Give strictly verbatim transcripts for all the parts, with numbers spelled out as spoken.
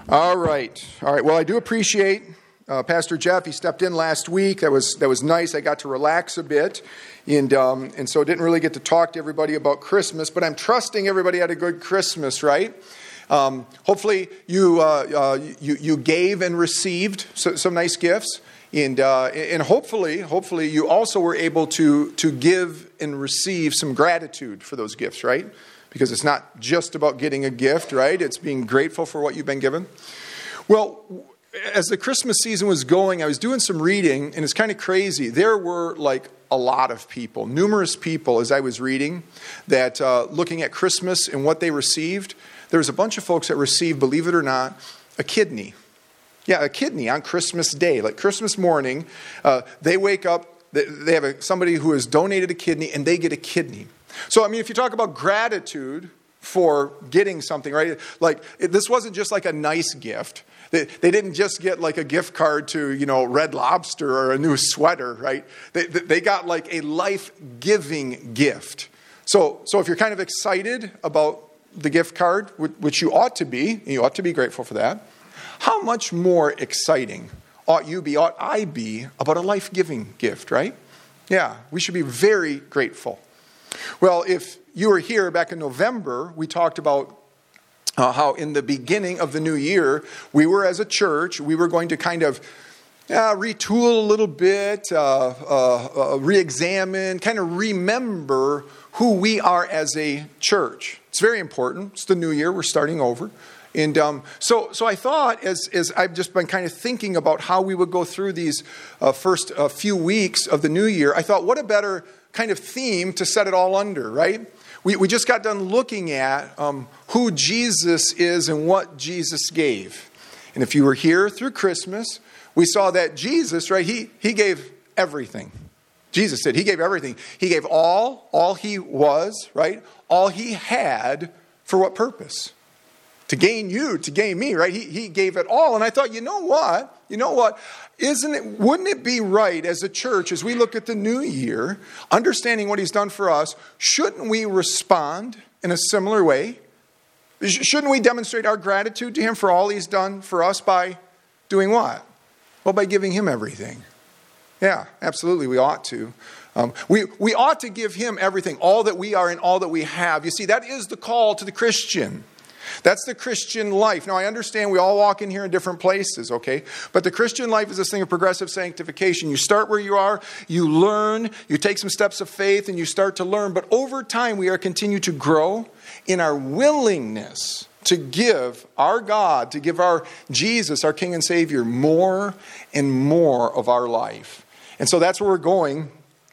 All right. All right. Well, I do appreciate uh, Pastor Jeff. He stepped in last week. That was that was nice. I got to relax a bit. And um, and so didn't really get to talk to everybody about Christmas. But I'm trusting everybody had a good Christmas, right? Um, hopefully you, uh, uh, you you gave and received so, some nice gifts. And uh, and hopefully, hopefully you also were able to to give and receive some gratitude for those gifts, right? Because it's not just about getting a gift, right? It's being grateful for what you've been given. Well, as the Christmas season was going, I was doing some reading, and it's kind of crazy. There were like a lot of people, numerous people, as I was reading, that uh, looking at Christmas and what they received, there was a bunch of folks that received, believe it or not, a kidney. Yeah, a kidney on Christmas Day, like Christmas morning. Uh, they wake up, they have a, somebody who has donated a kidney, and they get a kidney. So, I mean, if you talk about gratitude for getting something, right? Like, it, this wasn't just like a nice gift. They, they didn't just get like a gift card to, you know, Red Lobster or a new sweater, right? They, they got like a life-giving gift. So, so if you're kind of excited about the gift card, which you ought to be, and you ought to be grateful for that, how much more exciting ought you be, ought I be, about a life-giving gift, right? Yeah, we should be very grateful. Well, if you were here back in November, we talked about uh, how in the beginning of the new year, we were as a church, we were going to kind of uh, retool a little bit, uh, uh, uh, re-examine, kind of remember who we are as a church. It's very important. It's the new year. We're starting over. And um, so so I thought, as, as I've just been kind of thinking about how we would go through these uh, first uh, few weeks of the new year, I thought, what a better kind of theme to set it all under, right? We we just got done looking at um, who Jesus is and what Jesus gave. And if you were here through Christmas, we saw that Jesus, right, he, he gave everything. Jesus did. He gave everything. He gave all, all he was, right? All he had, for what purpose? To gain you, to gain me, right? He, he gave it all. And I thought, you know what? You know what? Isn't it, wouldn't it be right as a church, as we look at the new year, understanding what he's done for us, shouldn't we respond in a similar way? Shouldn't we demonstrate our gratitude to him for all he's done for us by doing what? Well, by giving him everything. Yeah, absolutely, we ought to. Um, we, we ought to give him everything, all that we are and all that we have. You see, that is the call to the Christian. That's the Christian life. Now, I understand we all walk in here in different places, okay? But the Christian life is this thing of progressive sanctification. You start where you are, you learn, you take some steps of faith, and you start to learn. But over time, we are continue to grow in our willingness to give our God, to give our Jesus, our King and Savior, more and more of our life. And so that's where we're going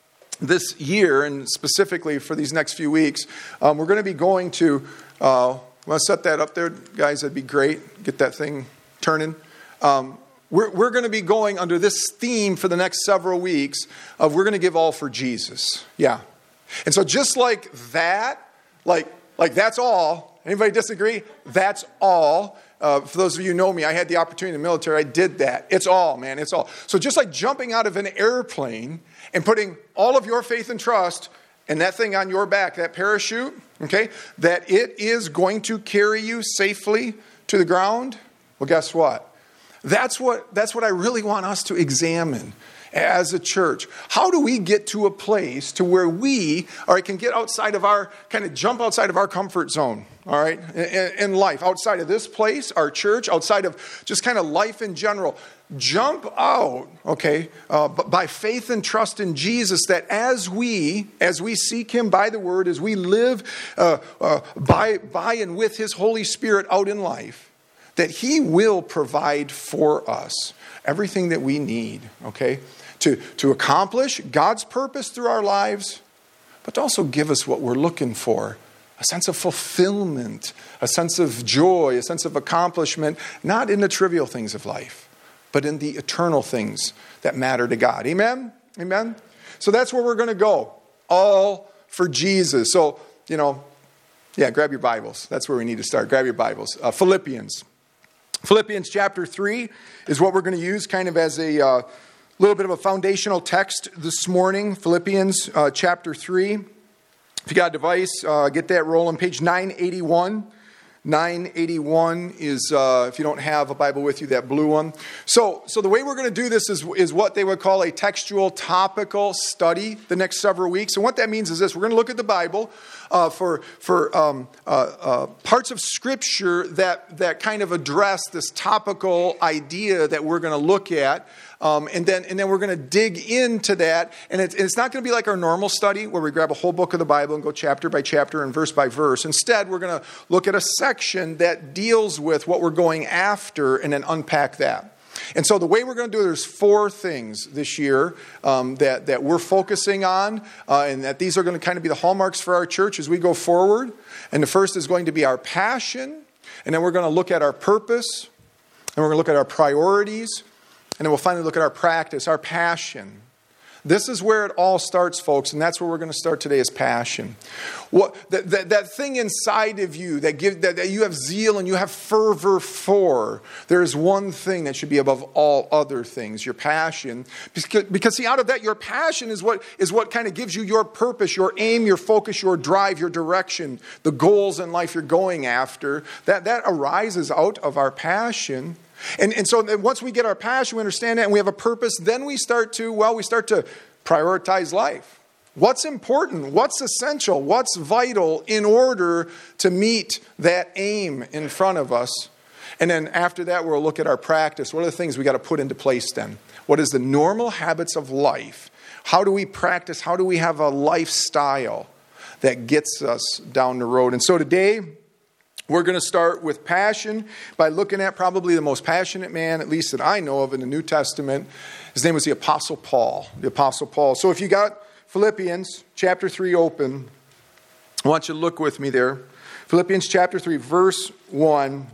this year, and specifically for these next few weeks. Um, we're going to be going to... Uh, Want to set that up there, guys? That'd be great. Get that thing turning. Um, we're we're going to be going under this theme for the next several weeks of we're going to give all for Jesus. Yeah. And so just like that, like like that's all. Anybody disagree? That's all. Uh, for those of you who know me, I had the opportunity in the military. I did that. It's all, man. It's all. So just like jumping out of an airplane and putting all of your faith and trust and that thing on your back, that parachute, okay, that it is going to carry you safely to the ground. Well, guess what? That's what that's what I really want us to examine as a church. How do we get to a place to where we or can get outside of our, kind of jump outside of our comfort zone, all right, in, in life, outside of this place, our church, outside of just kind of life in general. Jump out, okay, uh, by faith and trust in Jesus, that as we, as we seek him by the word, as we live uh, uh, by, by and with his Holy Spirit out in life, that he will provide for us everything that we need, okay, to, to accomplish God's purpose through our lives, but to also give us what we're looking for, a sense of fulfillment, a sense of joy, a sense of accomplishment, not in the trivial things of life, but in the eternal things that matter to God. Amen? Amen? So that's where we're going to go. All for Jesus. So, you know, yeah, grab your Bibles. That's where we need to start. Grab your Bibles. Uh, Philippians. Philippians chapter three is what we're going to use kind of as a uh, little bit of a foundational text this morning. Philippians uh, chapter three. If you got a device, uh, get that rolling. Page nine eighty-one. nine eighty-one is, uh, if you don't have a Bible with you, that blue one. So, so the way we're going to do this is, is what they would call a textual topical study the next several weeks. And what that means is this: we're going to look at the Bible uh, for for um, uh, uh, parts of Scripture that that kind of address this topical idea that we're going to look at. Um, and then and then we're going to dig into that. And it's, it's not going to be like our normal study where we grab a whole book of the Bible and go chapter by chapter and verse by verse. Instead, we're going to look at a section that deals with what we're going after and then unpack that. And so the way we're going to do it, there's four things this year um, that, that we're focusing on, uh, and that these are going to kind of be the hallmarks for our church as we go forward. And the first is going to be our passion, and then we're going to look at our purpose, and we're going to look at our priorities, and then we'll finally look at our practice, our passion. This is where it all starts, folks, and that's where we're going to start today, is passion. What that, that, that thing inside of you that, give, that, that you have zeal and you have fervor for, there is one thing that should be above all other things, your passion. Because, because see, out of that, your passion is what is what kind of gives you your purpose, your aim, your focus, your drive, your direction, the goals in life you're going after. That, that arises out of our passion. And, and so once we get our passion, we understand that, and we have a purpose, then we start to, well, we start to prioritize life. What's important? What's essential? What's vital in order to meet that aim in front of us? And then after that, we'll look at our practice. What are the things we got to put into place then? What is the normal habits of life? How do we practice? How do we have a lifestyle that gets us down the road? And so today, we're going to start with passion by looking at probably the most passionate man, at least that I know of in the New Testament. His name was the Apostle Paul. The Apostle Paul. So if you got Philippians chapter three open, I want you to look with me there. Philippians chapter three, verse one.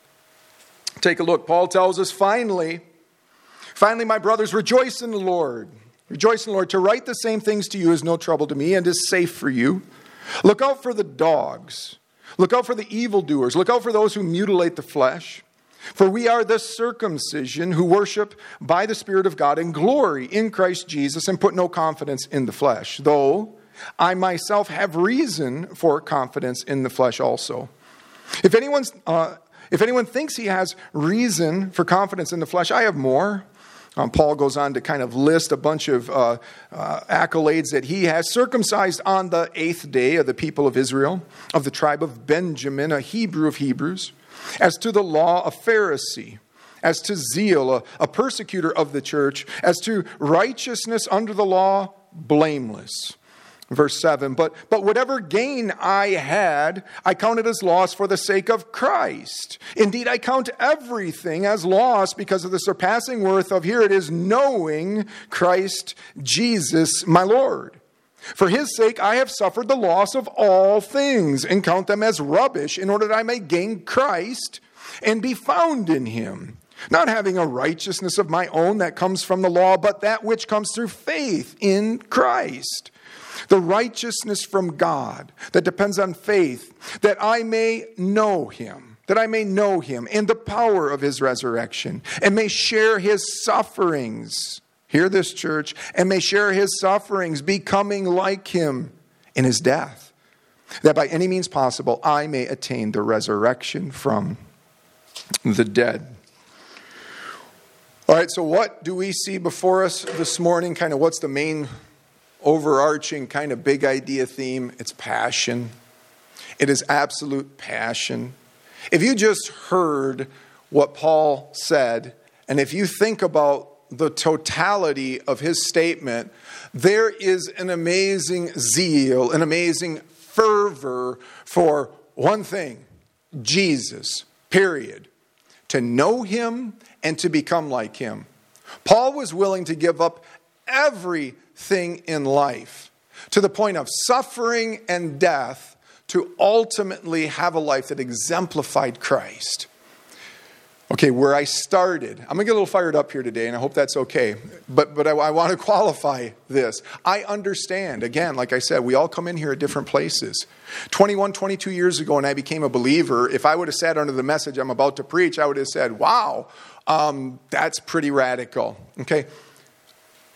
Take a look. Paul tells us, finally, finally, my brothers, rejoice in the Lord. Rejoice in the Lord. To write the same things to you is no trouble to me and is safe for you. Look out for the dogs. Look out for the evildoers. Look out for those who mutilate the flesh. For we are the circumcision who worship by the Spirit of God and glory in Christ Jesus and put no confidence in the flesh. Though I myself have reason for confidence in the flesh also. If anyone's, uh, if anyone thinks he has reason for confidence in the flesh, I have more. Um, Paul goes on to kind of list a bunch of uh, uh, accolades that he has. Circumcised on the eighth day of the people of Israel, of the tribe of Benjamin, a Hebrew of Hebrews. As to the law, a Pharisee. As to zeal, a, a persecutor of the church. As to righteousness under the law, blameless. Verse seven, but, but whatever gain I had, I counted as loss for the sake of Christ. Indeed, I count everything as loss because of the surpassing worth of, here it is, knowing Christ Jesus my Lord. For his sake I have suffered the loss of all things and count them as rubbish in order that I may gain Christ and be found in him. Not having a righteousness of my own that comes from the law, but that which comes through faith in Christ. The righteousness from God that depends on faith, that I may know him, that I may know him and the power of his resurrection, and may share his sufferings. Hear this, church, and may share his sufferings, becoming like him in his death, that by any means possible I may attain the resurrection from the dead. All right, so what do we see before us this morning? Kind of what's the main overarching kind of big idea theme? It's passion. It is absolute passion. If you just heard what Paul said, and if you think about the totality of his statement, there is an amazing zeal, an amazing fervor for one thing, Jesus, period. To know him and to become like him. Paul was willing to give up everything in life to the point of suffering and death to ultimately have a life that exemplified Christ. Okay, where I started, I'm going to get a little fired up here today, and I hope that's okay. But but I, I want to qualify this. I understand, again, like I said, we all come in here at different places. twenty-one, twenty-two years ago when I became a believer, if I would have sat under the message I'm about to preach, I would have said, wow, um, that's pretty radical. Okay,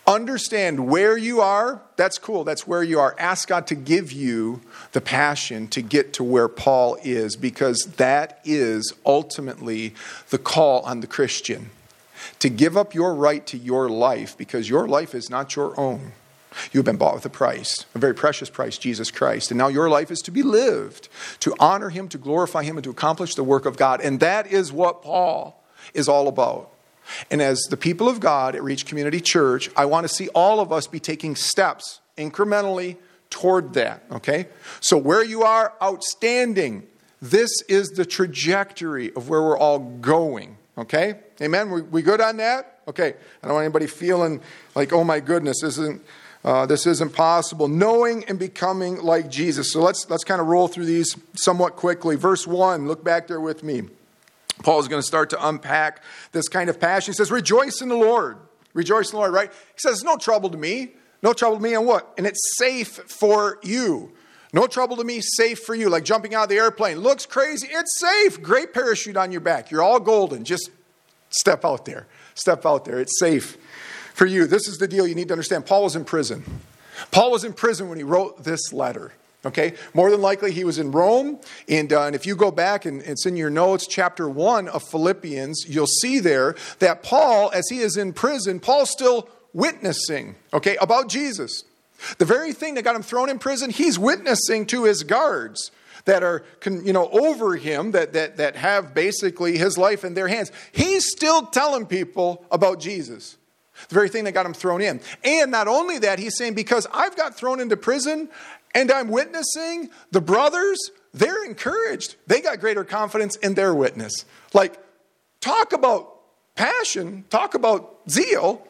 Understand where you are. That's cool. That's where you are. Ask God to give you the passion to get to where Paul is, because that is ultimately the call on the Christian. To give up your right to your life, because your life is not your own. You've been bought with a price, a very precious price, Jesus Christ. And now your life is to be lived, to honor him, to glorify him, and to accomplish the work of God. And that is what Paul is all about. And as the people of God at Reach Community Church, I want to see all of us be taking steps incrementally toward that, okay? So where you are, outstanding. This is the trajectory of where we're all going, okay? Amen? We, we good on that? Okay. I don't want anybody feeling like, oh my goodness, this isn't, uh, this isn't possible. Knowing and becoming like Jesus. So let's, let's kind of roll through these somewhat quickly. Verse one, look back there with me. Paul is going to start to unpack this kind of passion. He says, rejoice in the Lord. Rejoice in the Lord, right? He says, no trouble to me. No trouble to me, and what? And it's safe for you. No trouble to me, safe for you. Like jumping out of the airplane. Looks crazy. It's safe. Great parachute on your back. You're all golden. Just step out there. Step out there. It's safe for you. This is the deal you need to understand. Paul was in prison. Paul was in prison when he wrote this letter. Okay, more than likely he was in Rome, and, uh, and if you go back and it's in your notes, chapter one of Philippians, you'll see there that Paul, as he is in prison, Paul's still witnessing, okay, about Jesus. The very thing that got him thrown in prison, he's witnessing to his guards that are, you know, over him, that that that have basically his life in their hands. He's still telling people about Jesus. The very thing that got him thrown in. And not only that, he's saying, because I've got thrown into prison, and I'm witnessing, the brothers, they're encouraged. They got greater confidence in their witness. Like, talk about passion, talk about zeal.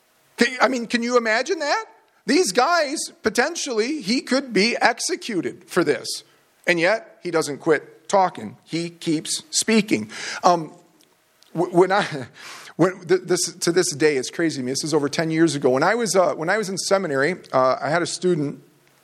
I mean, can you imagine that? These guys, potentially, he could be executed for this. And yet, he doesn't quit talking. He keeps speaking. Um, when I... When this to this day, it's crazy to me. This is over ten years ago. When I was uh, when I was in seminary, uh, I had a student,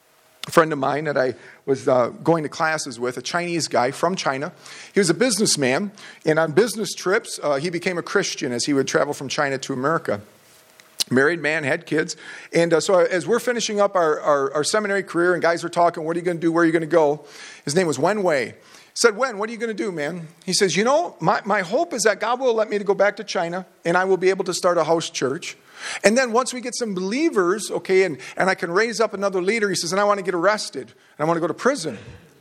a friend of mine that I was uh, going to classes with, a Chinese guy from China. He was a businessman, and on business trips, uh, he became a Christian as he would travel from China to America. Married man, had kids. And uh, so as we're finishing up our, our, our seminary career, and guys are talking, what are you going to do, where are you going to go? His name was Wen Wei. I said, Wen, what are you going to do, man? He says, you know, my, my hope is that God will let me to go back to China, and I will be able to start a house church. And then once we get some believers, okay, and, and I can raise up another leader, he says, and I want to get arrested, and I want to go to prison.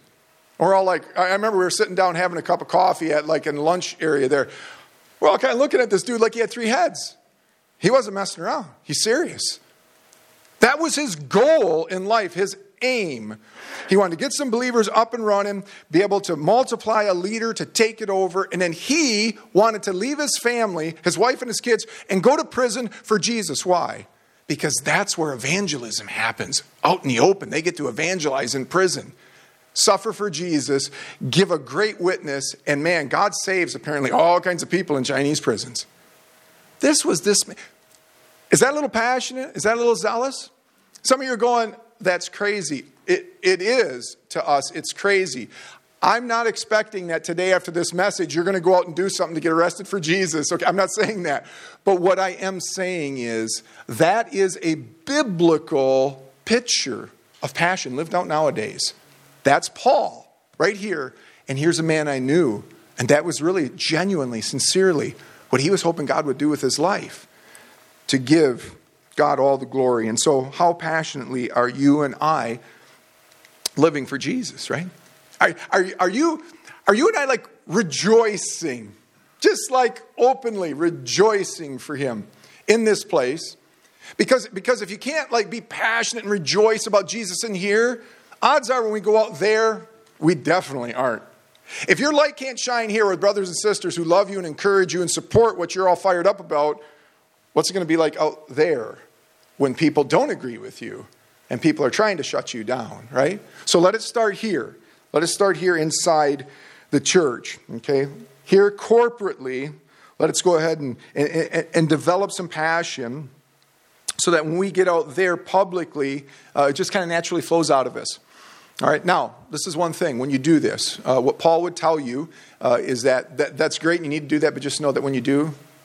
And we're all like, I remember we were sitting down having a cup of coffee at like in the lunch area there. We're all kind of looking at this dude like he had three heads. He wasn't messing around. He's serious. That was his goal in life, his aim. He wanted to get some believers up and running, be able to multiply a leader to take it over, and then he wanted to leave his family, his wife and his kids, and go to prison for Jesus. Why? Because that's where evangelism happens. Out in the open, they get to evangelize in prison. Suffer for Jesus, give a great witness, and man, God saves apparently all kinds of people in Chinese prisons. This was this. Is that a little passionate? Is that a little zealous? Some of you are going, that's crazy. It, it is to us. It's crazy. I'm not expecting that today after this message, you're going to go out and do something to get arrested for Jesus. Okay, I'm not saying that. But what I am saying is that is a biblical picture of passion lived out nowadays. That's Paul right here. And here's a man I knew. And that was really genuinely, sincerely what he was hoping God would do with his life, to give God all the glory. And so how passionately are you and I living for Jesus, right? Are, are, are you are you and I like rejoicing, just like openly rejoicing for him in this place? Because, because if you can't like be passionate and rejoice about Jesus in here, odds are when we go out there, we definitely aren't. If your light can't shine here with brothers and sisters who love you and encourage you and support what you're all fired up about, what's it going to be like out there when people don't agree with you and people are trying to shut you down, right? So let it start here. Let us start here inside the church, okay? Here corporately, let us go ahead and, and, and develop some passion so that when we get out there publicly, uh, it just kind of naturally flows out of us. All right, now, this is one thing. When you do this, uh, what Paul would tell you uh, is that, that that's great and you need to do that, but just know that when you do,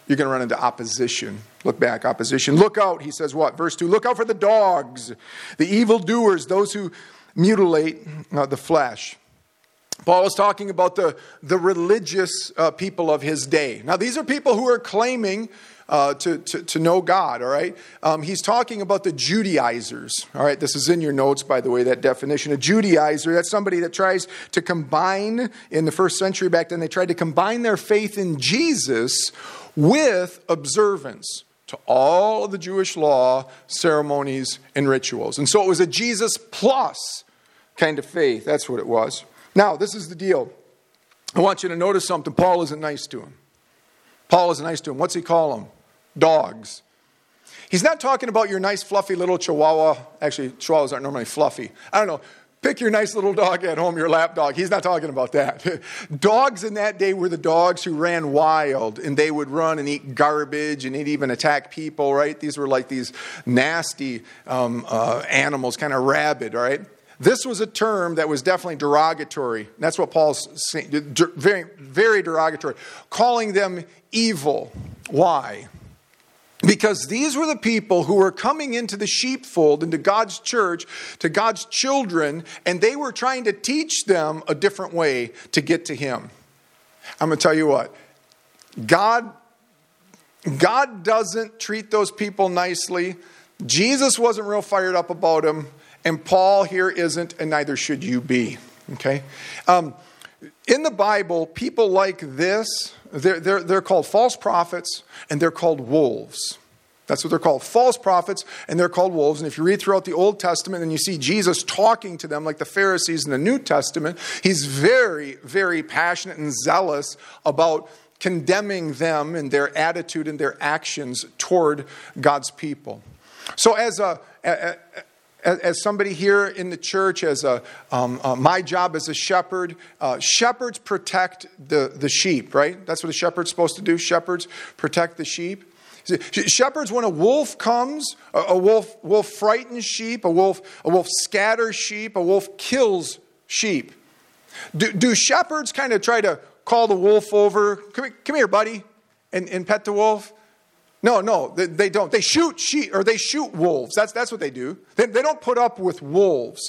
you're going to run into opposition. Look back, opposition. Look out, he says what? Verse two, look out for the dogs, the evildoers, those who mutilate uh, the flesh. Paul is talking about the, the religious uh, people of his day. Now, these are people who are claiming uh, to, to, to know God, all right? Um, he's talking about the Judaizers, all right? This is in your notes, by the way, that definition. A Judaizer, that's somebody that tries to combine, in the first century back then, they tried to combine their faith in Jesus with observance to all of the Jewish law, ceremonies, and rituals. And so it was a Jesus plus kind of faith. That's what it was. Now, this is the deal. I want you to notice something. Paul isn't nice to him. Paul isn't nice to him. What's he call them? Dogs. He's not talking about your nice, fluffy little chihuahua. Actually, chihuahuas aren't normally fluffy. I don't know. Pick your nice little dog at home, your lap dog. He's not talking about that. Dogs in that day were the dogs who ran wild, and they would run and eat garbage and they'd even attack people, right? These were like these nasty um, uh, animals, kind of rabid, right? This was a term that was definitely derogatory. That's what Paul's saying, very, very derogatory, calling them evil. Why? Because these were the people who were coming into the sheepfold, into God's church, to God's children, and they were trying to teach them a different way to get to Him. I'm going to tell you what, God, God doesn't treat those people nicely. Jesus wasn't real fired up about them. And Paul here isn't, and neither should you be. Okay? Um, in the Bible, people like this, they're, they're, they're called false prophets, and they're called wolves. That's what they're called. False prophets, and they're called wolves. And if you read throughout the Old Testament and you see Jesus talking to them like the Pharisees in the New Testament, he's very, very passionate and zealous about condemning them and their attitude and their actions toward God's people. So as a... a, a As somebody here in the church, as a um, uh, my job as a shepherd, uh, shepherds protect the, the sheep, right? That's what a shepherd's supposed to do. Shepherds protect the sheep. Shepherds, when a wolf comes, a, a wolf wolf frightens sheep, a wolf a wolf scatters sheep, a wolf kills sheep. Do, do shepherds kind of try to call the wolf over? Come, come here, buddy, and, and pet the wolf? No, no, they, they don't. They shoot sheep, or they shoot wolves. That's, that's what they do. They, they don't put up with wolves.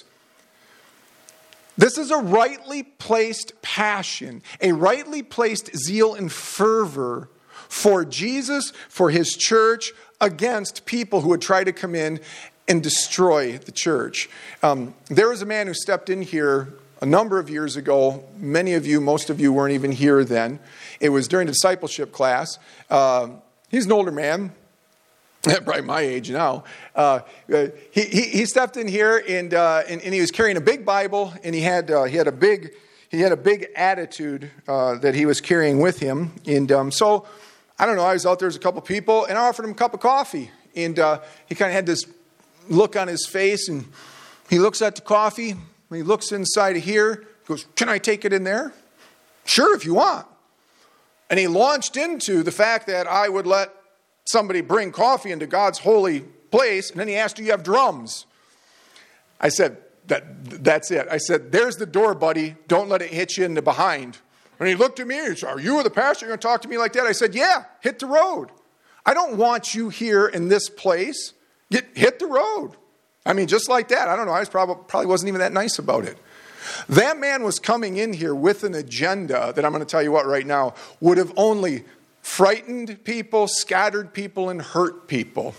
This is a rightly placed passion, a rightly placed zeal and fervor for Jesus, for His church, against people who would try to come in and destroy the church. Um, there was a man who stepped in here a number of years ago. Many of you, most of you weren't even here then. It was during discipleship class. Uh, He's an older man, probably my age now. Uh, he, he he stepped in here and, uh, and and he was carrying a big Bible, and he had uh, he had a big he had a big attitude uh, that he was carrying with him. And um, so I don't know. I was out there as a couple people, and I offered him a cup of coffee, and uh, he kind of had this look on his face, and he looks at the coffee, and he looks inside of here. He goes, "Can I take it in there?" "Sure, if you want." And he launched into the fact that I would let somebody bring coffee into God's holy place. And then he asked, "Do you have drums?" I said, that, that's it. I said, "There's the door, buddy. Don't let it hit you in the behind." And he looked at me and he said, "Are you the pastor? You're going to talk to me like that?" I said, "Yeah, hit the road. I don't want you here in this place. Get, hit the road." I mean, just like that. I don't know. I was probably, probably wasn't even that nice about it. That man was coming in here with an agenda that I'm going to tell you what right now would have only frightened people, scattered people, and hurt people.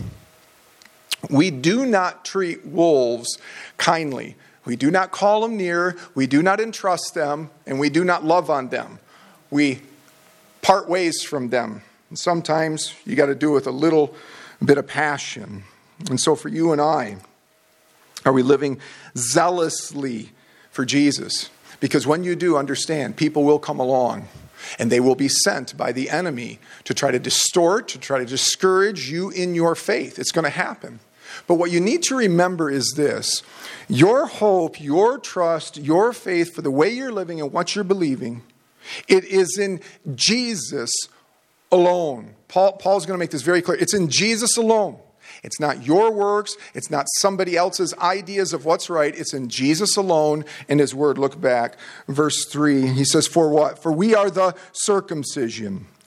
We do not treat wolves kindly. We do not call them near. We do not entrust them, and we do not love on them. We part ways from them. And sometimes you got to do it with a little bit of passion. And so for you and I, are we living zealously for Jesus? Because when you do, understand, people will come along and they will be sent by the enemy to try to distort, to try to discourage you in your faith. It's going to happen. But what you need to remember is this: your hope, your trust, your faith for the way you're living and what you're believing, it is in Jesus alone. Paul, Paul's going to make this very clear. It's in Jesus alone. It's not your works. It's not somebody else's ideas of what's right. It's in Jesus alone and His word. Look back. Verse three, he says, "For what? For we are the circumcision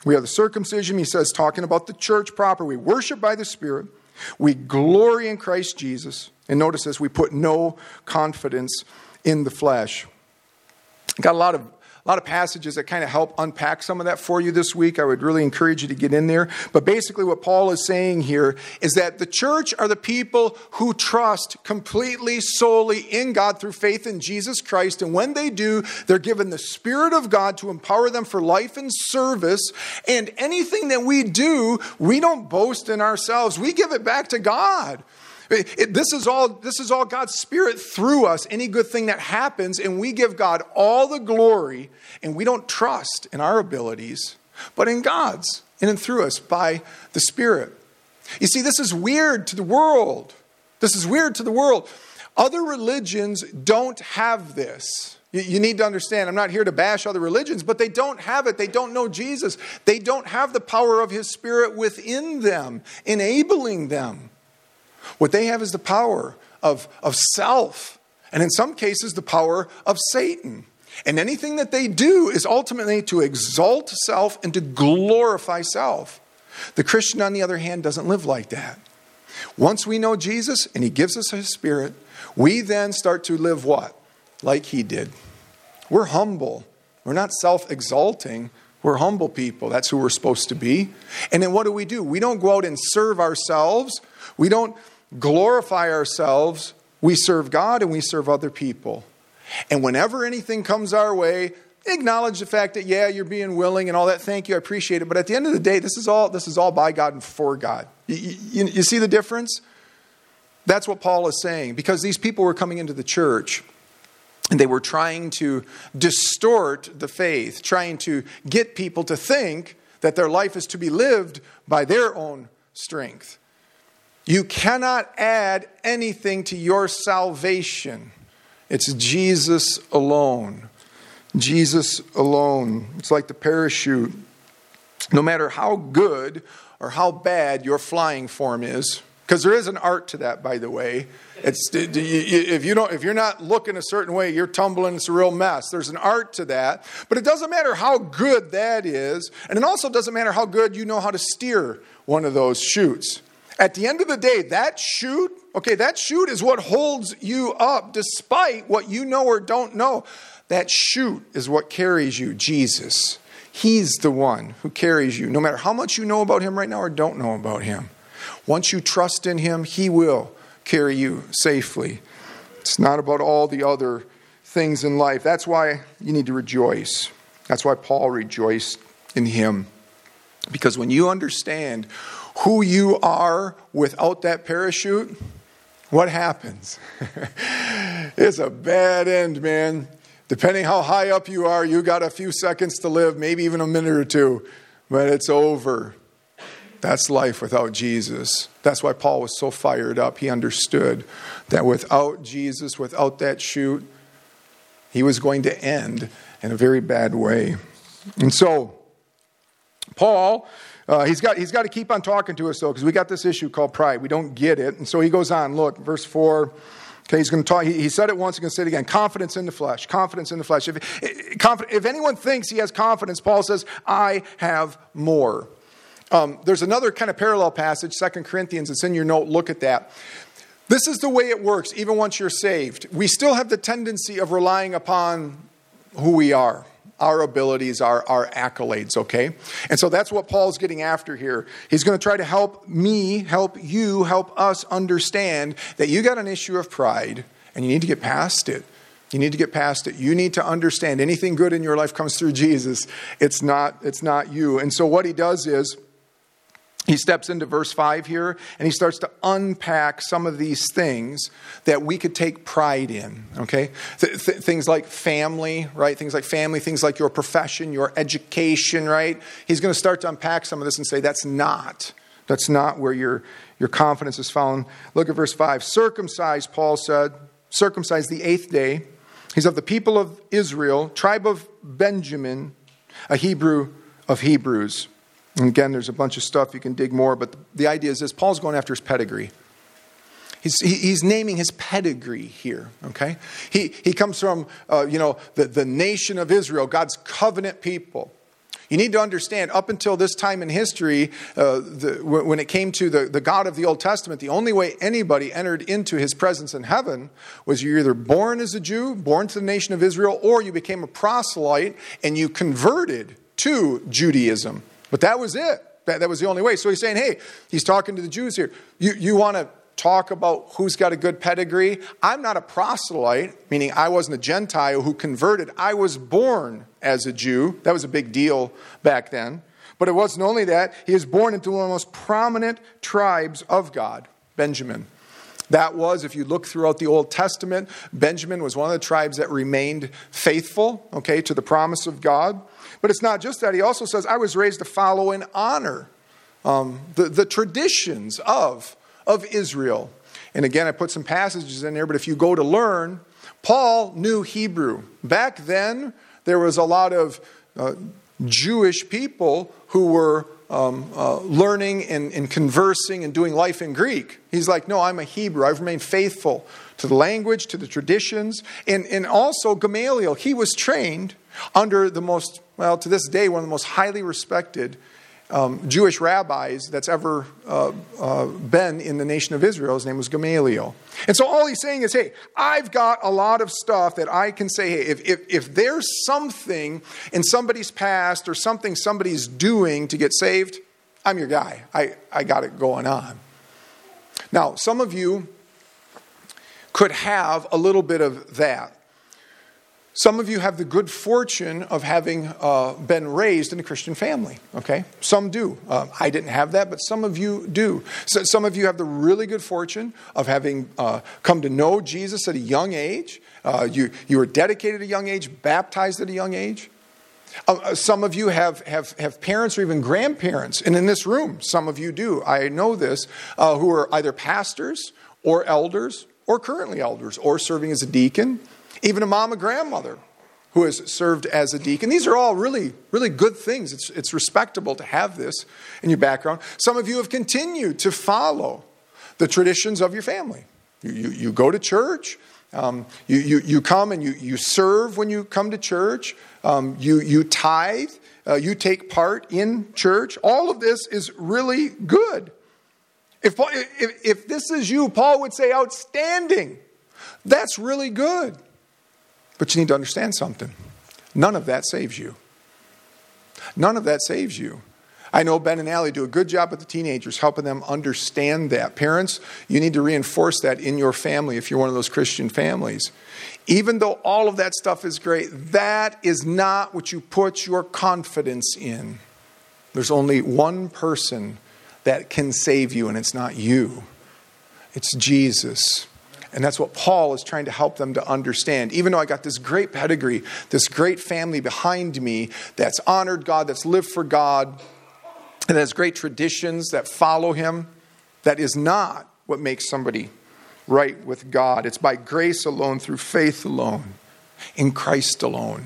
We have the circumcision, he says, talking about the church proper. We worship by the Spirit. We glory in Christ Jesus. And notice this, we put no confidence in the flesh. Got a lot of A lot of passages that kind of help unpack some of that for you this week. I would really encourage you to get in there. But basically what Paul is saying here is that the church are the people who trust completely, solely in God through faith in Jesus Christ. And when they do, they're given the Spirit of God to empower them for life and service. And anything that we do, we don't boast in ourselves. We give it back to God. It, it, this is all, this is all God's Spirit through us, any good thing that happens, and we give God all the glory, and we don't trust in our abilities, but in God's, in and through us by the Spirit. You see, this is weird to the world. This is weird to the world. Other religions don't have this. You, you need to understand, I'm not here to bash other religions, but they don't have it. They don't know Jesus. They don't have the power of His Spirit within them, enabling them. What they have is the power of, of self, and in some cases the power of Satan. And anything that they do is ultimately to exalt self and to glorify self. The Christian, on the other hand, doesn't live like that. Once we know Jesus and He gives us His Spirit, we then start to live what? Like He did. We're humble. We're not self-exalting. We're humble people. That's who we're supposed to be. And then what do we do? We don't go out and serve ourselves. We don't glorify ourselves. We serve God and we serve other people. And whenever anything comes our way, acknowledge the fact that, yeah, you're being willing and all that. Thank you. I appreciate it. But at the end of the day, this is all, this is all by God and for God. You, you, you see the difference? That's what Paul is saying. Because these people were coming into the church and they were trying to distort the faith, trying to get people to think that their life is to be lived by their own strength. You cannot add anything to your salvation. It's Jesus alone. Jesus alone. It's like the parachute. No matter how good or how bad your flying form is, because there is an art to that, by the way. It's if you don't, if you're not looking a certain way, you're tumbling. It's a real mess. There's an art to that, but it doesn't matter how good that is, and it also doesn't matter how good you know how to steer one of those chutes. At the end of the day, that chute, okay, that chute is what holds you up despite what you know or don't know. That chute is what carries you, Jesus. He's the one who carries you, no matter how much you know about Him right now or don't know about Him. Once you trust in Him, He will carry you safely. It's not about all the other things in life. That's why you need to rejoice. That's why Paul rejoiced in Him. Because when you understand who you are without that parachute, what happens? It's a bad end, man. Depending how high up you are, you got a few seconds to live, maybe even a minute or two, but it's over. That's life without Jesus. That's why Paul was so fired up. He understood that without Jesus, without that chute, he was going to end in a very bad way. And so, Paul, uh, he's got he's got to keep on talking to us, though, because we got this issue called pride. We don't get it. And so he goes on. Look, verse four. Okay, he's going to talk. He, he said it once. He's going to say it again. Confidence in the flesh. Confidence in the flesh. If, if anyone thinks he has confidence, Paul says, I have more. Um, there's another kind of parallel passage, Second Corinthians. It's in your note. Look at that. This is the way it works, even once you're saved. We still have the tendency of relying upon who we are, our abilities, our, our accolades, okay? And so that's what Paul's getting after here. He's going to try to help me, help you, help us understand that you got an issue of pride and you need to get past it. You need to get past it. You need to understand anything good in your life comes through Jesus. It's not, it's not you. And so what he does is, he steps into verse five here, and he starts to unpack some of these things that we could take pride in, okay? Th- th- things like family, right? Things like family, things like your profession, your education, right? He's going to start to unpack some of this and say, that's not, that's not where your, your confidence is found. Look at verse five. Circumcised, Paul said, circumcised the eighth day. He's of the people of Israel, tribe of Benjamin, a Hebrew of Hebrews. And again, there's a bunch of stuff you can dig more, but the idea is this. Paul's going after his pedigree. He's, he, he's naming his pedigree here, okay? He, he comes from, uh, you know, the, the nation of Israel, God's covenant people. You need to understand, up until this time in history, uh, the, when it came to the, the God of the Old Testament, the only way anybody entered into his presence in heaven was you're either born as a Jew, born to the nation of Israel, or you became a proselyte and you converted to Judaism. But that was it. That, that was the only way. So he's saying, hey, he's talking to the Jews here. You, you want to talk about who's got a good pedigree? I'm not a proselyte, meaning I wasn't a Gentile who converted. I was born as a Jew. That was a big deal back then. But it wasn't only that. He was born into one of the most prominent tribes of God, Benjamin. That was, if you look throughout the Old Testament, Benjamin was one of the tribes that remained faithful, okay, to the promise of God. But it's not just that. He also says, I was raised to follow and honor um, the, the traditions of of Israel. And again, I put some passages in there, but if you go to learn, Paul knew Hebrew. Back then, there was a lot of uh, Jewish people who were um, uh, learning and, and conversing and doing life in Greek. He's like, no, I'm a Hebrew. I've remained faithful to the language, to the traditions. And, and also Gamaliel, he was trained under the most, well, to this day, one of the most highly respected Um, Jewish rabbis that's ever uh, uh, been in the nation of Israel. His name was Gamaliel. And so all he's saying is, hey, I've got a lot of stuff that I can say, hey, if, if, if there's something in somebody's past or something somebody's doing to get saved, I'm your guy. I, I got it going on. Now, some of you could have a little bit of that. Some of you have the good fortune of having uh, been raised in a Christian family, okay? Some do. Uh, I didn't have that, but some of you do. So some of you have the really good fortune of having uh, come to know Jesus at a young age. Uh, you, you were dedicated at a young age, baptized at a young age. Uh, some of you have, have, have parents or even grandparents, and in this room, some of you do. I know this, uh, who are either pastors or elders or currently elders or serving as a deacon. Even a mom, a grandmother who has served as a deacon. These are all really, really good things. It's, it's respectable to have this in your background. Some of you have continued to follow the traditions of your family. You, you, you go to church. Um, you, you, you come and you, you serve when you come to church. Um, you, you tithe. Uh, you take part in church. All of this is really good. If, if, if this is you, Paul would say outstanding. That's really good. But you need to understand something. None of that saves you. None of that saves you. I know Ben and Allie do a good job with the teenagers, helping them understand that. Parents, you need to reinforce that in your family if you're one of those Christian families. Even though all of that stuff is great, that is not what you put your confidence in. There's only one person that can save you, and it's not you. It's Jesus. And that's what Paul is trying to help them to understand. Even though I got this great pedigree, this great family behind me that's honored God, that's lived for God, and has great traditions that follow him, that is not what makes somebody right with God. It's by grace alone, through faith alone, in Christ alone.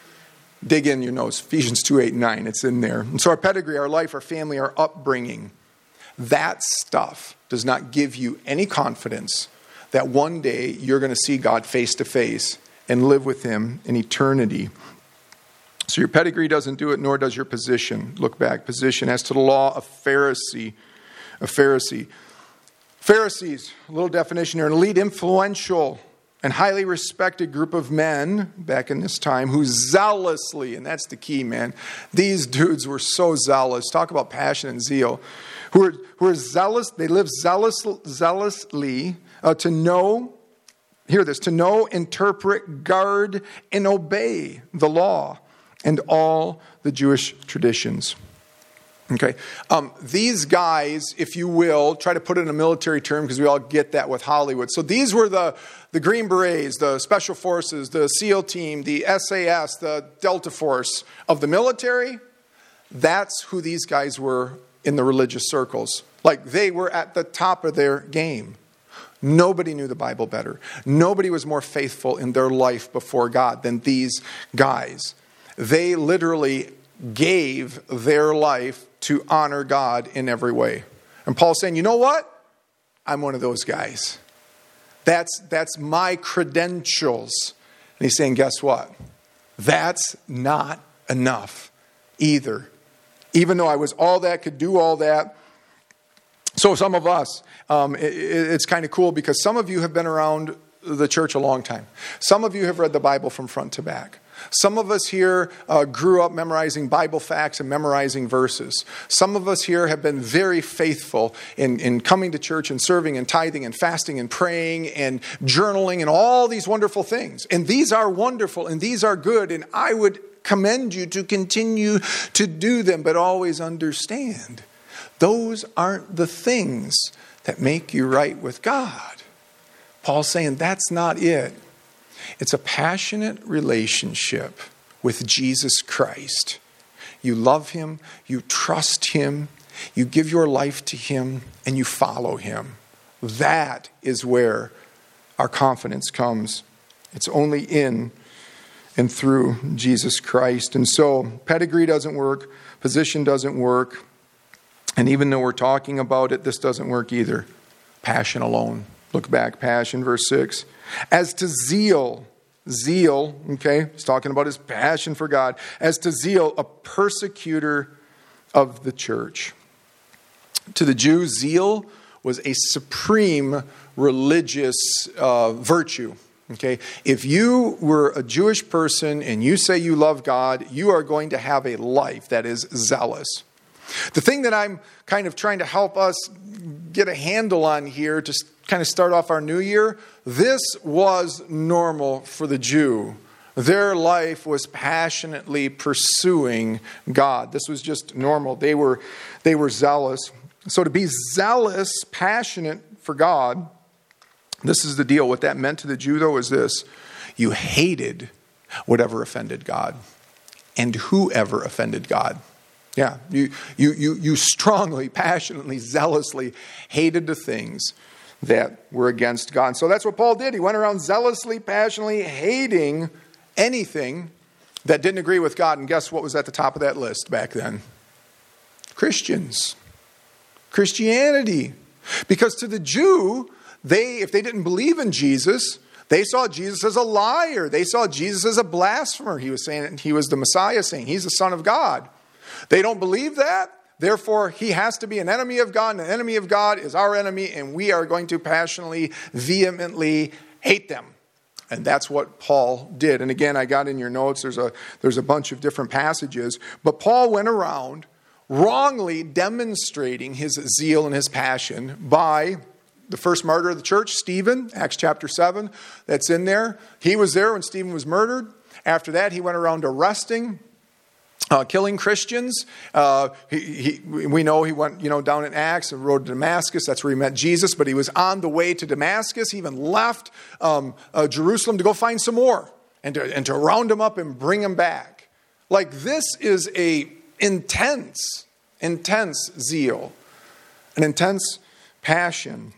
Dig in your notes, Ephesians two, eight, nine, it's in there. And so our pedigree, our life, our family, our upbringing, that stuff does not give you any confidence that one day you're going to see God face to face and live with him in eternity. So your pedigree doesn't do it, nor does your position. Look back, position. As to the law, a Pharisee. A Pharisee. Pharisees, a little definition here, an elite, influential, and highly respected group of men back in this time who zealously, and that's the key, man, these dudes were so zealous. Talk about passion and zeal. Who are, who are zealous, they live zealous, zealously, Uh, to know, hear this, to know, interpret, guard, and obey the law and all the Jewish traditions. Okay, um, these guys, if you will, try to put it in a military term because we all get that with Hollywood. So these were the, the Green Berets, the Special Forces, the SEAL Team, the S A S, the Delta Force of the military. That's who these guys were in the religious circles. Like they were at the top of their game. Nobody knew the Bible better. Nobody was more faithful in their life before God than these guys. They literally gave their life to honor God in every way. And Paul's saying, you know what? I'm one of those guys. That's, that's my credentials. And he's saying, guess what? That's not enough either. Even though I was all that, could do all that. So some of us, um, it, it's kind of cool because some of you have been around the church a long time. Some of you have read the Bible from front to back. Some of us here uh, grew up memorizing Bible facts and memorizing verses. Some of us here have been very faithful in, in coming to church and serving and tithing and fasting and praying and journaling and all these wonderful things. And these are wonderful and these are good, and I would commend you to continue to do them, but always understand those aren't the things that make you right with God. Paul's saying that's not it. It's a passionate relationship with Jesus Christ. You love him, you trust him, you give your life to him, and you follow him. That is where our confidence comes. It's only in and through Jesus Christ. And so pedigree doesn't work, position doesn't work, and even though we're talking about it, this doesn't work either. Passion alone. Look back, passion, verse six. As to zeal, zeal, okay, he's talking about his passion for God. As to zeal, a persecutor of the church. To the Jews, zeal was a supreme religious uh, virtue. Okay, if you were a Jewish person and you say you love God, you are going to have a life that is zealous. The thing that I'm kind of trying to help us get a handle on here to kind of start off our new year, this was normal for the Jew. Their life was passionately pursuing God. This was just normal. They were, they were zealous. So to be zealous, passionate for God, this is the deal. What that meant to the Jew, though, is this. You hated whatever offended God and whoever offended God. Yeah, you, you, you, you strongly, passionately, zealously hated the things that were against God. So that's what Paul did. He went around zealously, passionately hating anything that didn't agree with God. And guess what was at the top of that list back then? Christians. Christianity. Because to the Jew, they, if they didn't believe in Jesus, they saw Jesus as a liar. They saw Jesus as a blasphemer. He was saying he was the Messiah, saying he's the Son of God. They don't believe that. Therefore, he has to be an enemy of God, and an enemy of God is our enemy, and we are going to passionately, vehemently hate them. And that's what Paul did. And again, I got in your notes, there's a, there's a bunch of different passages. But Paul went around wrongly demonstrating his zeal and his passion by the first martyr of the church, Stephen, Acts chapter seven, that's in there. He was there when Stephen was murdered. After that, he went around arresting Uh, killing Christians. Uh, he, he, we know he went, you know, down in Acts and rode to Damascus. That's where he met Jesus. But he was on the way to Damascus. He even left um, uh, Jerusalem to go find some more and to, and to round them up and bring them back. Like, this is a intense, intense zeal, an intense passion.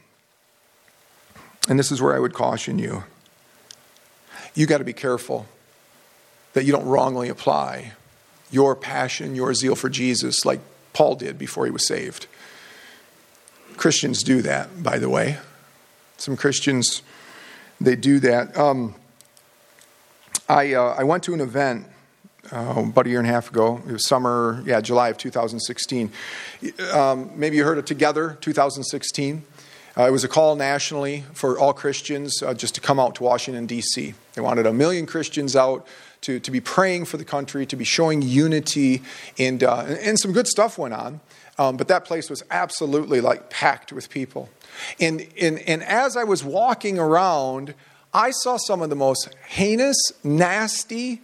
And this is where I would caution you. You got to be careful that you don't wrongly apply your passion, your zeal for Jesus, like Paul did before he was saved. Christians do that, by the way. Some Christians, they do that. Um, I uh, I went to an event uh, about a year and a half ago. It was summer, yeah, July of two thousand sixteen. Um, maybe you heard of Together twenty sixteen. Uh, it was a call nationally for all Christians uh, just to come out to Washington, D C. They wanted a million Christians out to, to be praying for the country, to be showing unity, and uh, and some good stuff went on. Um, but that place was absolutely like packed with people. And, and, and as I was walking around, I saw some of the most heinous, nasty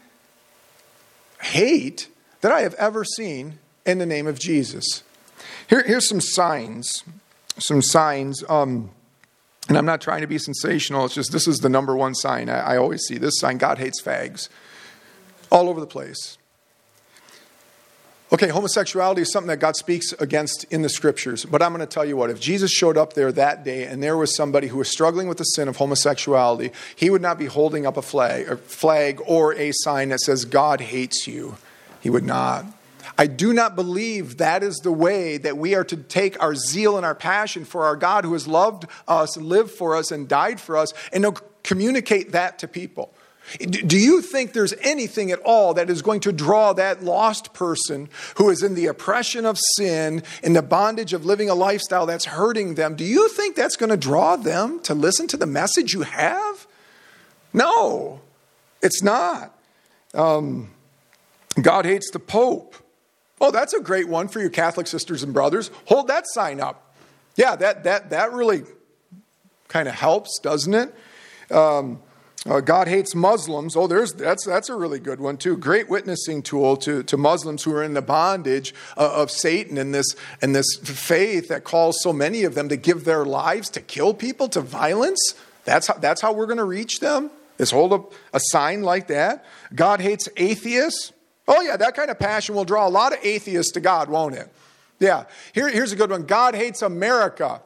hate that I have ever seen in the name of Jesus. Here, here's some signs. Some signs, um, and I'm not trying to be sensational. It's just this is the number one sign. I, I always see this sign: God hates fags, all over the place. Okay, homosexuality is something that God speaks against in the scriptures. But I'm going to tell you what, if Jesus showed up there that day and there was somebody who was struggling with the sin of homosexuality, he would not be holding up a flag, a flag or a sign that says God hates you. He would not. I do not believe that is the way that we are to take our zeal and our passion for our God who has loved us, lived for us, and died for us, and to communicate that to people. Do you think there's anything at all that is going to draw that lost person who is in the oppression of sin, in the bondage of living a lifestyle that's hurting them? Do you think that's going to draw them to listen to the message you have? No, it's not. Um, God hates the Pope. Oh, that's a great one for your Catholic sisters and brothers. Hold that sign up. Yeah, that that that really kind of helps, doesn't it? Um, Uh, God hates Muslims. Oh, there's that's that's a really good one too. Great witnessing tool to, to Muslims who are in the bondage uh, of Satan and this and this faith that calls so many of them to give their lives to kill people, to violence. That's how that's how we're going to reach them. Is hold up a sign like that. God hates atheists. Oh yeah, that kind of passion will draw a lot of atheists to God, won't it? Yeah. Here, here's a good one. God hates America.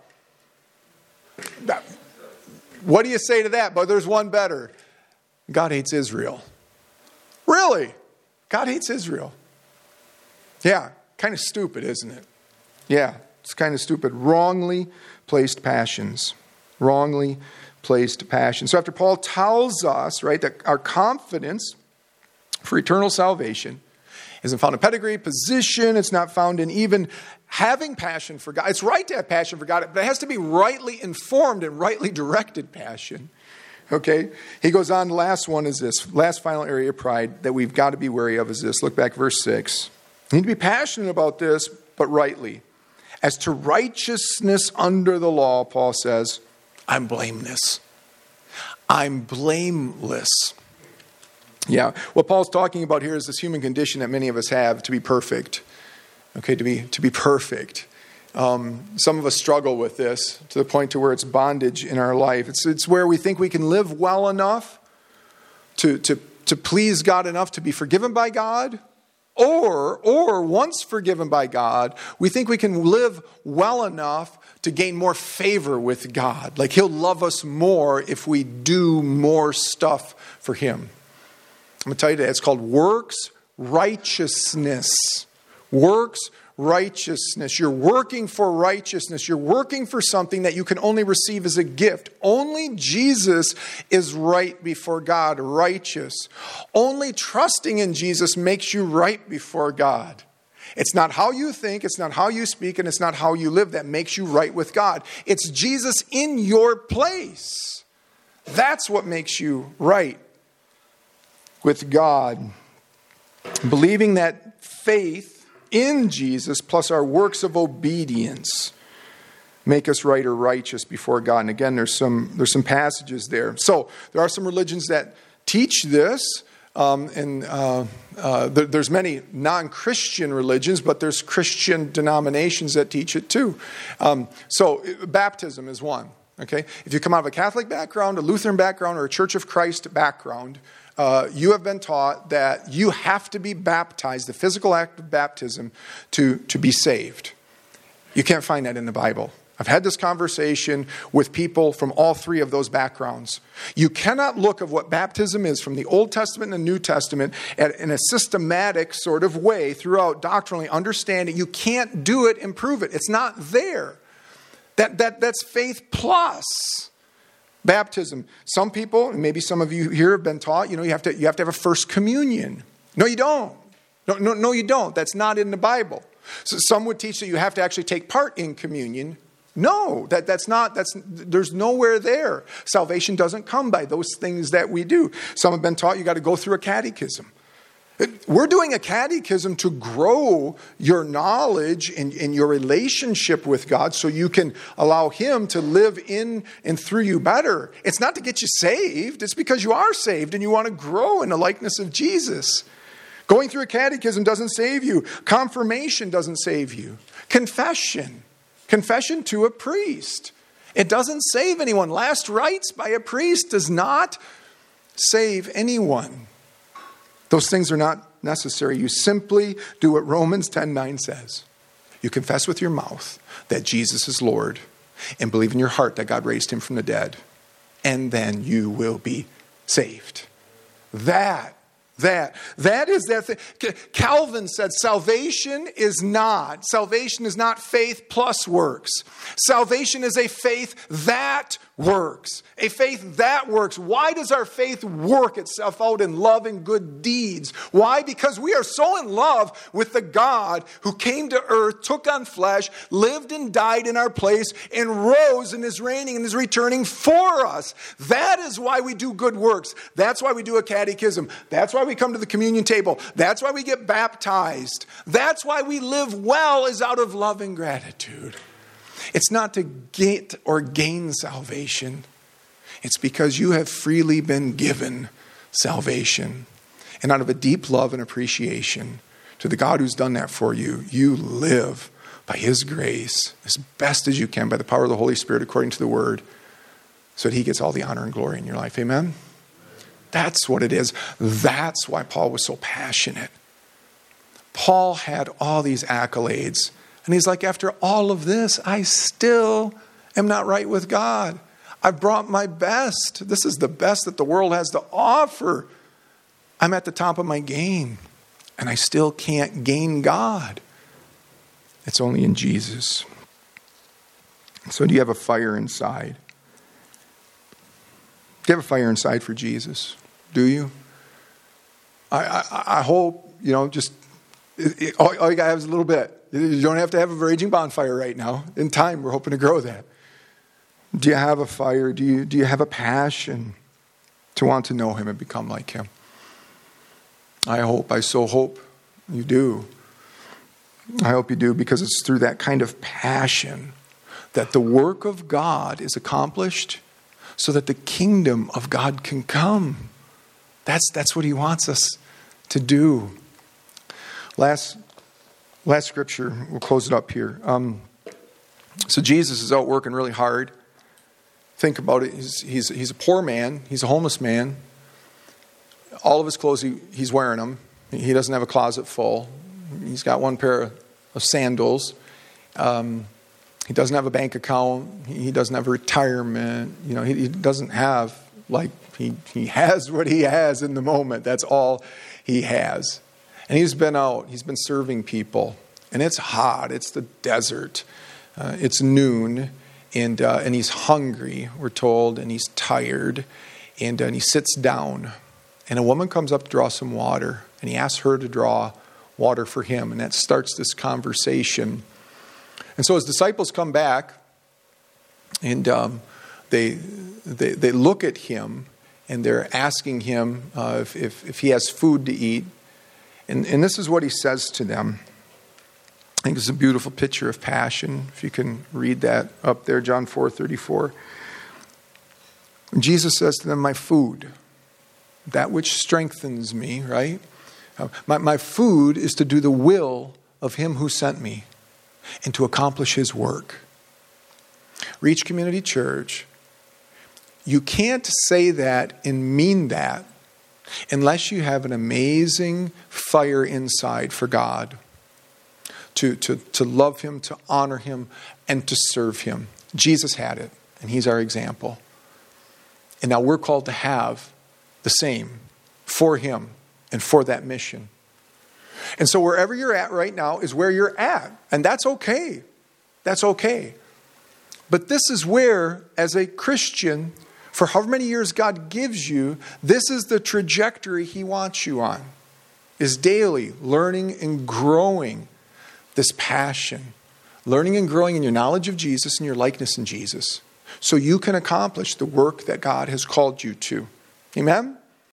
That, What do you say to that? But there's one better. God hates Israel. Really? God hates Israel. Yeah, kind of stupid, isn't it? Yeah, it's kind of stupid. Wrongly placed passions. Wrongly placed passions. So after Paul tells us, right, that our confidence for eternal salvation isn't found in pedigree, position. It's not found in even having passion for God. It's right to have passion for God, but it has to be rightly informed and rightly directed passion. Okay? He goes on, the last one is this. Last final area of pride that we've got to be wary of is this. Look back, verse six. You need to be passionate about this, but rightly. As to righteousness under the law, Paul says, I'm blameless. I'm blameless. Yeah, what Paul's talking about here is this human condition that many of us have to be perfect. Okay, to be to be perfect. Um, some of us struggle with this to the point to where it's bondage in our life. It's it's where we think we can live well enough to to to please God enough to be forgiven by God, or or once forgiven by God, we think we can live well enough to gain more favor with God. Like He'll love us more if we do more stuff for Him. I'm going to tell you that it's called works righteousness. Works righteousness. You're working for righteousness. You're working for something that you can only receive as a gift. Only Jesus is right before God, righteous. Only trusting in Jesus makes you right before God. It's not how you think, it's not how you speak, and it's not how you live that makes you right with God. It's Jesus in your place. That's what makes you right with God. Believing that faith in Jesus plus our works of obedience make us right or righteous before God. And again, there's some there's some passages there. So there are some religions that teach this, um, and uh, uh, there, there's many non-Christian religions, but there's Christian denominations that teach it too. Um, so baptism is one. Okay, if you come out of a Catholic background, a Lutheran background, or a Church of Christ background, Uh, you have been taught that you have to be baptized, the physical act of baptism, to, to be saved. You can't find that in the Bible. I've had this conversation with people from all three of those backgrounds. You cannot look at what baptism is from the Old Testament and the New Testament at, in a systematic sort of way throughout doctrinally understanding. You can't do it and prove it. It's not there. That, that, that's faith plus baptism. Some people, and maybe some of you here have been taught, you know, you have to you have to have a first communion. No, you don't. No, no, no, you don't. That's not in the Bible. So some would teach that you have to actually take part in communion. No, that, that's not, that's there's nowhere there. Salvation doesn't come by those things that we do. Some have been taught you got to go through a catechism. We're doing a catechism to grow your knowledge and, and your relationship with God so you can allow Him to live in and through you better. It's not to get you saved. It's because you are saved and you want to grow in the likeness of Jesus. Going through a catechism doesn't save you. Confirmation doesn't save you. Confession. Confession to a priest. It doesn't save anyone. Last rites by a priest does not save anyone. Those things are not necessary. You simply do what Romans ten nine says. You confess with your mouth that Jesus is Lord and believe in your heart that God raised Him from the dead. And then you will be saved. That That. That is that thing. Calvin said salvation is not. Salvation is not faith plus works. Salvation is a faith that works. A faith that works. Why does our faith work itself out in love and good deeds? Why? Because we are so in love with the God who came to earth, took on flesh, lived and died in our place, and rose and is reigning and is returning for us. That is why we do good works. That's why we do a catechism. That's why we come to the communion table. That's why we get baptized. That's why we live well, is out of love and gratitude. It's not to get or gain salvation. It's because you have freely been given salvation. And out of a deep love and appreciation to the God who's done that for you, you live by His grace as best as you can by the power of the Holy Spirit according to the Word, so that He gets all the honor and glory in your life. Amen? That's what it is. That's why Paul was so passionate. Paul had all these accolades. And he's like, after all of this, I still am not right with God. I've brought my best. This is the best that the world has to offer. I'm at the top of my game. And I still can't gain God. It's only in Jesus. So do you have a fire inside? Do you have a fire inside for Jesus? Do you? I, I, I hope, you know, just, it, it, all, all you got to have is a little bit. You don't have to have a raging bonfire right now. In time, we're hoping to grow that. Do you have a fire? Do you, do you have a passion to want to know Him and become like Him? I hope, I so hope you do. I hope you do, because it's through that kind of passion that the work of God is accomplished so that the kingdom of God can come. That's, that's what He wants us to do. Last Last scripture, we'll close it up here. Um, so Jesus is out working really hard. Think about it. He's, he's, he's a poor man. He's a homeless man. All of his clothes, he, he's wearing them. He doesn't have a closet full. He's got one pair of, of sandals. Um, he doesn't have a bank account. He, he doesn't have a retirement. You know, he, he doesn't have, like, he, he has what he has in the moment. That's all he has. And he's been out, he's been serving people. And it's hot, it's the desert. Uh, it's noon, and uh, and he's hungry, we're told, and he's tired. And, uh, and he sits down. And a woman comes up to draw some water. And he asks her to draw water for him. And that starts this conversation. And so his disciples come back, and um, they, they they look at him, and they're asking him uh, if, if if he has food to eat. And, and this is what he says to them. I think it's a beautiful picture of passion. If you can read that up there, John four thirty-four. Jesus says to them, my food, that which strengthens me, right? Uh, my, my food is to do the will of Him who sent me and to accomplish His work. Reach Community Church, you can't say that and mean that unless you have an amazing fire inside for God, to, to, to love Him, to honor Him, and to serve Him. Jesus had it, and He's our example. And now we're called to have the same for Him and for that mission. And so wherever you're at right now is where you're at. And that's okay. That's okay. But this is where, as a Christian, for however many years God gives you, this is the trajectory He wants you on. Is daily learning and growing this passion. Learning and growing in your knowledge of Jesus and your likeness in Jesus. So you can accomplish the work that God has called you to. Amen?